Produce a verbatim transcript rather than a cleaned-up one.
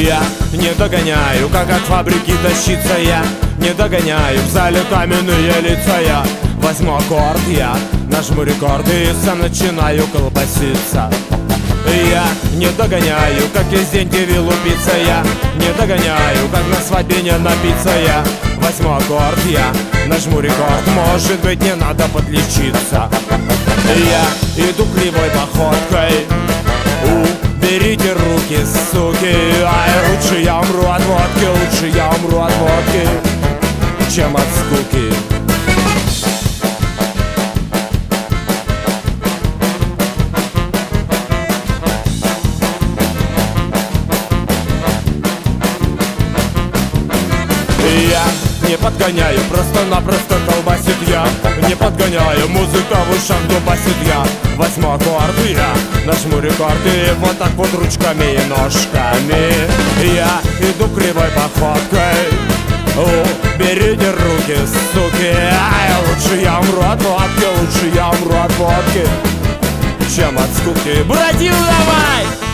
Я не догоняю, как от фабрики тащиться я. Не догоняю, в зале каменные лица я. Возьму аккорд я, нажму рекорд и сам начинаю колбаситься. Я не догоняю, как весь день тебе лупиться я. Не догоняю, как на свадьбе не напиться я. Возьму аккорд я, нажму рекорд, может быть не надо подлечиться. Я иду кривой походкой. Уберите руки, суки. Ай, лучше я умру от водки, лучше я умру от водки, чем от скуки. Я не подгоняю, просто-напросто колбасит я. Не подгоняю, музыка в ушах дубасит я. Возьму аккорд я, нажму рекорд и вот так вот ручками и ножками я иду кривой походкой. Уберите руки, суки. Ай, лучше я умру от водки, лучше я умру от водки, чем от скуки. Братил, давай!